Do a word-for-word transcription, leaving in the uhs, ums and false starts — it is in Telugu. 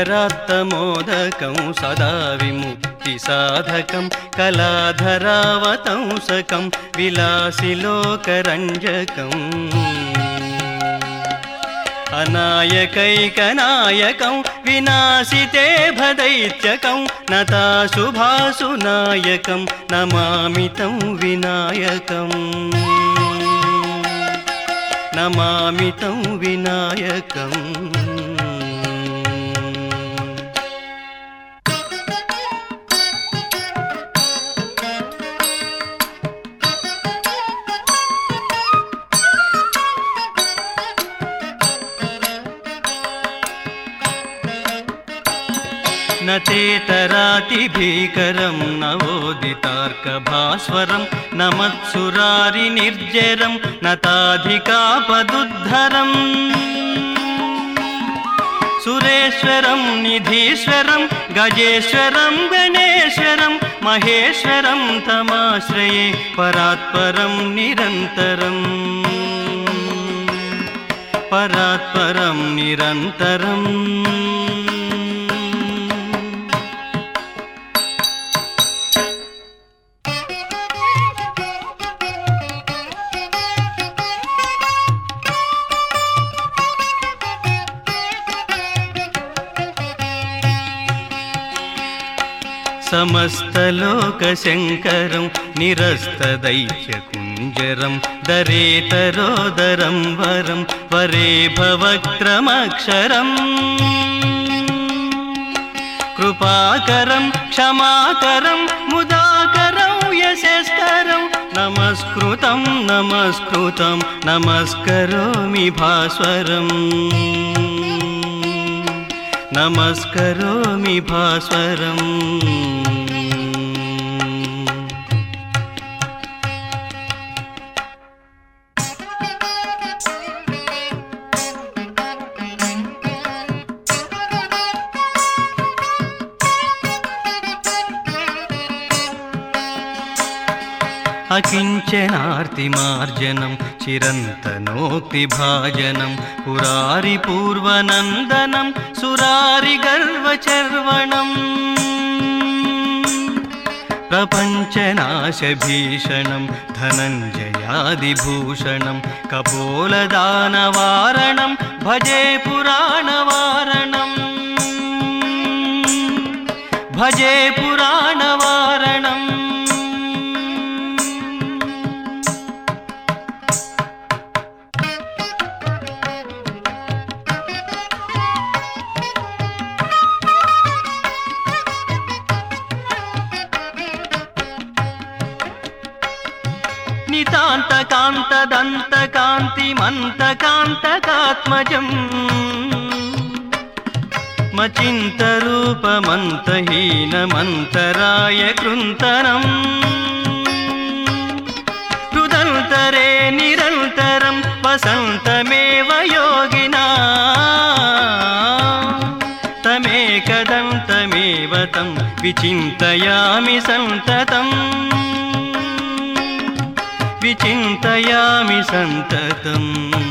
కరాత్తమోదకం సదా విముక్తి సాధకం కళాధరావతంసకం విలాసిలోకరంజకం అనాయకైకనాయకం వినాశితే భదైత్యకం నతాశుభాసునాయకం నమామితం వినాయకం నమామితం వినాయకం. నతేతరాతిభీకరం నవోదితార్కభాస్వరం నమత్సురారినిర్జరం నతాధికాపదుద్ధరం సురేశ్వరం నిధీశ్వరం గజేశ్వరం గణేశ్వరం మహేశ్వరం తమాశ్రయే పరాత్పరం నిరంతరం పరాత్పరం నిరంతరం. సమస్తలోకశంకరం నిరస్తదైత్యకుంజరం దరేతరోదరం వరం వరే భవక్త్రమక్షరం కృపాకరం క్షమాకరం ముదాకరం యశస్కరం నమస్కృతం నమస్కృతం నమస్కరోమి భాస్వరం నమస్కరోమి భాస్వరం. అకించనార్తిమార్జనం చిరంతనోక్తిభాజనం పురారి పూర్వనందనం సురారి గర్వచర్వణం ప్రపంచనాశభీషణం ధనంజయాదిభూషణం కపోలదానవారణం భజే పురాణవారణం భజే పురాణవారణం. నితాంతకాంతదంతకాంతిమంతకాంతకాత్మజం మచింతరూపమంతహీనమంతరాయ కృంతనం హృదంతరే నిరంతరం వసంతమేవ యోగినా తమేకదంతమేవ తం విచింతయామి సంతతం విచింతయామి సంతతం.